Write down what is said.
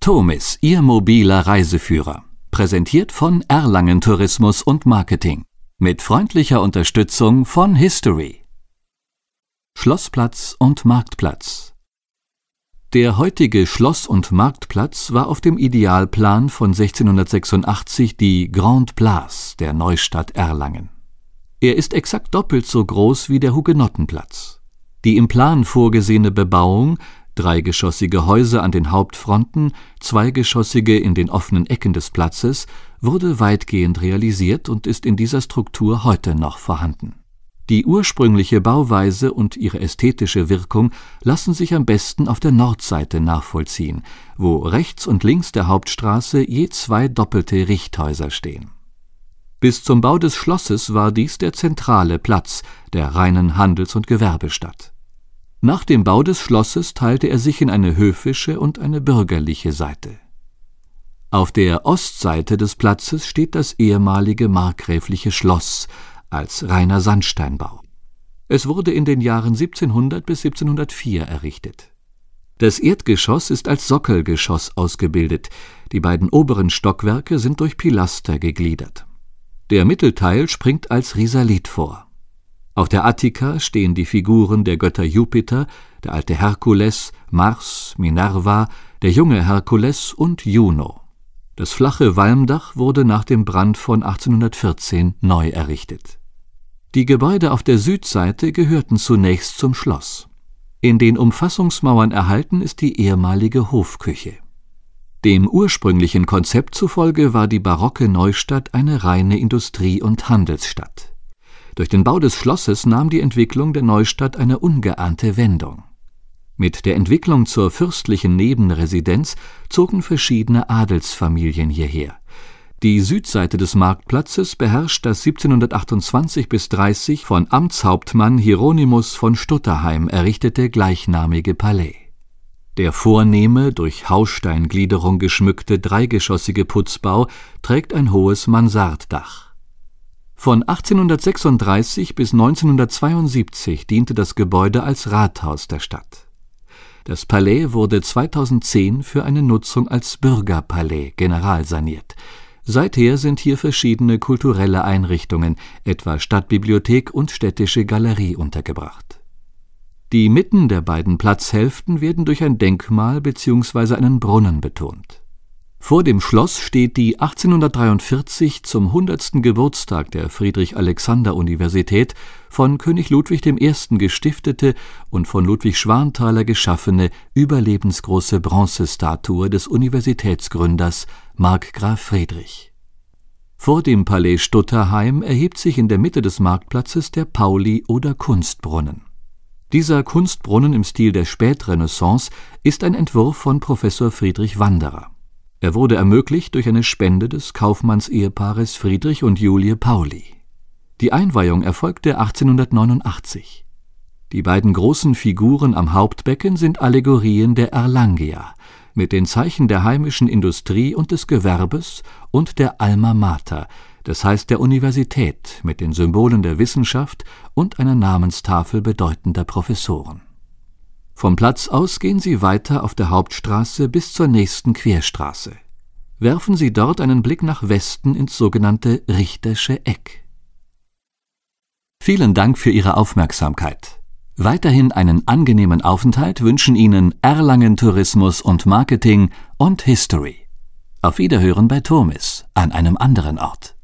Tomis, Ihr mobiler Reiseführer. Präsentiert von Erlangen Tourismus und Marketing. Mit freundlicher Unterstützung von History. Schlossplatz und Marktplatz. Der heutige Schloss- und Marktplatz war auf dem Idealplan von 1686 die Grande Place der Neustadt Erlangen. Er ist exakt doppelt so groß wie der Hugenottenplatz. Die im Plan vorgesehene Bebauung, dreigeschossige Häuser an den Hauptfronten, zweigeschossige in den offenen Ecken des Platzes, wurde weitgehend realisiert und ist in dieser Struktur heute noch vorhanden. Die ursprüngliche Bauweise und ihre ästhetische Wirkung lassen sich am besten auf der Nordseite nachvollziehen, wo rechts und links der Hauptstraße je zwei doppelte Richthäuser stehen. Bis zum Bau des Schlosses war dies der zentrale Platz der reinen Handels- und Gewerbestadt. Nach dem Bau des Schlosses teilte er sich in eine höfische und eine bürgerliche Seite. Auf der Ostseite des Platzes steht das ehemalige markgräfliche Schloss als reiner Sandsteinbau. Es wurde in den Jahren 1700 bis 1704 errichtet. Das Erdgeschoss ist als Sockelgeschoss ausgebildet, die beiden oberen Stockwerke sind durch Pilaster gegliedert. Der Mittelteil springt als Risalit vor. Auf der Attika stehen die Figuren der Götter Jupiter, der alte Herkules, Mars, Minerva, der junge Herkules und Juno. Das flache Walmdach wurde nach dem Brand von 1814 neu errichtet. Die Gebäude auf der Südseite gehörten zunächst zum Schloss. In den Umfassungsmauern erhalten ist die ehemalige Hofküche. Dem ursprünglichen Konzept zufolge war die barocke Neustadt eine reine Industrie- und Handelsstadt. Durch den Bau des Schlosses nahm die Entwicklung der Neustadt eine ungeahnte Wendung. Mit der Entwicklung zur fürstlichen Nebenresidenz zogen verschiedene Adelsfamilien hierher. Die Südseite des Marktplatzes beherrscht das 1728 bis 30 von Amtshauptmann Hieronymus von Stutterheim errichtete gleichnamige Palais. Der vornehme, durch Haussteingliederung geschmückte dreigeschossige Putzbau trägt ein hohes Mansarddach. Von 1836 bis 1972 diente das Gebäude als Rathaus der Stadt. Das Palais wurde 2010 für eine Nutzung als Bürgerpalais generalsaniert. Seither sind hier verschiedene kulturelle Einrichtungen, etwa Stadtbibliothek und städtische Galerie, untergebracht. Die Mitten der beiden Platzhälften werden durch ein Denkmal bzw. einen Brunnen betont. Vor dem Schloss steht die 1843 zum 100. Geburtstag der Friedrich-Alexander-Universität von König Ludwig I. gestiftete und von Ludwig Schwanthaler geschaffene überlebensgroße Bronzestatue des Universitätsgründers Markgraf Friedrich. Vor dem Palais Stutterheim erhebt sich in der Mitte des Marktplatzes der Pauli- oder Kunstbrunnen. Dieser Kunstbrunnen im Stil der Spätrenaissance ist ein Entwurf von Professor Friedrich Wanderer. Er wurde ermöglicht durch eine Spende des Kaufmannsehepaars Friedrich und Julie Pauli. Die Einweihung erfolgte 1889. Die beiden großen Figuren am Hauptbecken sind Allegorien der Erlangia, mit den Zeichen der heimischen Industrie und des Gewerbes und der Alma Mater, das heißt der Universität, mit den Symbolen der Wissenschaft und einer Namenstafel bedeutender Professoren. Vom Platz aus gehen Sie weiter auf der Hauptstraße bis zur nächsten Querstraße. Werfen Sie dort einen Blick nach Westen ins sogenannte Richtersche Eck. Vielen Dank für Ihre Aufmerksamkeit. Weiterhin einen angenehmen Aufenthalt wünschen Ihnen Erlangen Tourismus und Marketing und History. Auf Wiederhören bei Tomis an einem anderen Ort.